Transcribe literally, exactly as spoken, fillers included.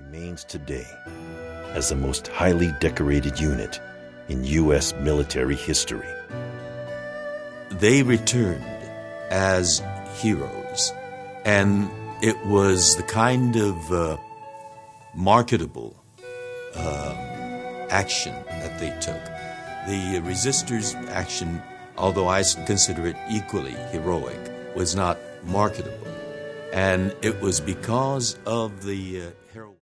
remains today as the most highly decorated unit in U S military history. They returned as heroes, and it was the kind of uh, marketable uh, action that they took. The resistors' action, although I consider it equally heroic, was not marketable. And it was because of the uh, heroism.